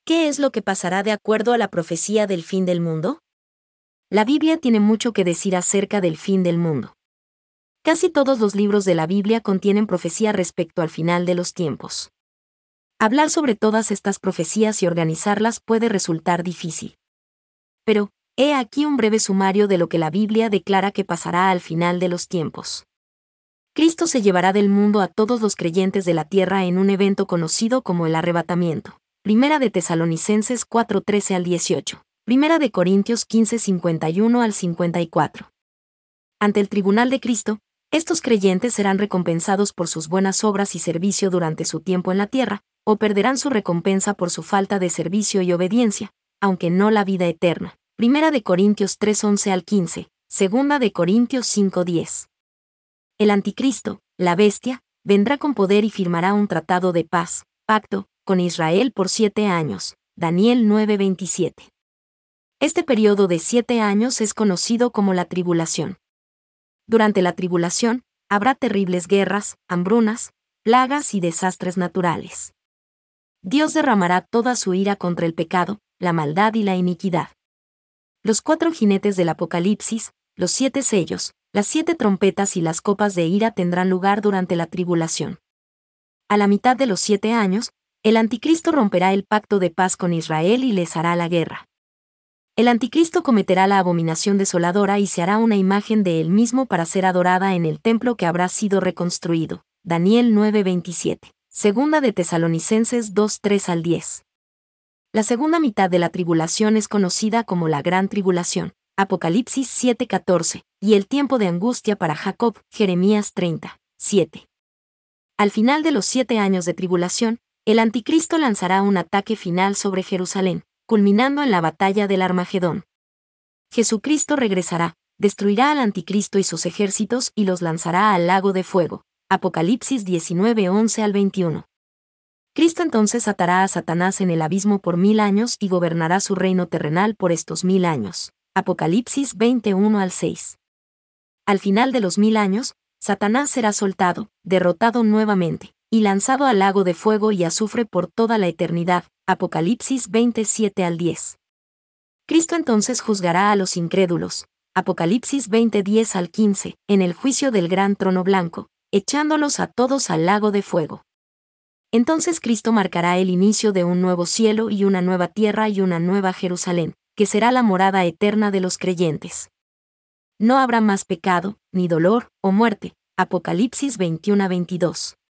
¿Qué es lo que pasará de acuerdo a la profecía del fin del mundo? La Biblia tiene mucho que decir acerca del fin del mundo. Casi todos los libros de la Biblia contienen profecía respecto al final de los tiempos. Hablar sobre todas estas profecías y organizarlas puede resultar difícil. Pero, he aquí un breve sumario de lo que la Biblia declara que pasará al final de los tiempos. Cristo se llevará del mundo a todos los creyentes de la tierra en un evento conocido como el arrebatamiento. Primera de Tesalonicenses 4:13 al 18. Primera de Corintios 15:51 al 54. Ante el tribunal de Cristo, estos creyentes serán recompensados por sus buenas obras y servicio durante su tiempo en la tierra, o perderán su recompensa por su falta de servicio y obediencia, aunque no la vida eterna. Primera de Corintios 3:11 al 15, Segunda de Corintios 5:10. El anticristo, la bestia, vendrá con poder y firmará un tratado de paz, pacto, con Israel por 7 años. Daniel 9:27. Este periodo de 7 años es conocido como la tribulación. Durante la tribulación, habrá terribles guerras, hambrunas, plagas y desastres naturales. Dios derramará toda su ira contra el pecado, la maldad y la iniquidad. Los 4 jinetes del Apocalipsis, los 7 sellos, las 7 trompetas y las copas de ira tendrán lugar durante la tribulación. A la mitad de los 7 años, el anticristo romperá el pacto de paz con Israel y les hará la guerra. El anticristo cometerá la abominación desoladora y se hará una imagen de él mismo para ser adorada en el templo que habrá sido reconstruido. Daniel 9:27. Segunda de Tesalonicenses 2:3 al 10. La segunda mitad de la tribulación es conocida como la Gran Tribulación. Apocalipsis 7:14, y el tiempo de angustia para Jacob, Jeremías 30:7. Al final de los 7 años de tribulación, el anticristo lanzará un ataque final sobre Jerusalén, culminando en la batalla del Armagedón. Jesucristo regresará, destruirá al anticristo y sus ejércitos y los lanzará al lago de fuego. Apocalipsis 19:11 al 21. Cristo entonces atará a Satanás en el abismo por 1000 años y gobernará su reino terrenal por estos 1000 años. Apocalipsis 21 al 6. Al final de los 1000 años, Satanás será soltado, derrotado nuevamente, y lanzado al lago de fuego y azufre por toda la eternidad. Apocalipsis 27 al 10. Cristo entonces juzgará a los incrédulos. Apocalipsis 20:10 al 15, en el juicio del gran trono blanco, echándolos a todos al lago de fuego. Entonces Cristo marcará el inicio de un nuevo cielo y una nueva tierra y una nueva Jerusalén, que será la morada eterna de los creyentes. No habrá más pecado, ni dolor, o muerte. Apocalipsis 21:22.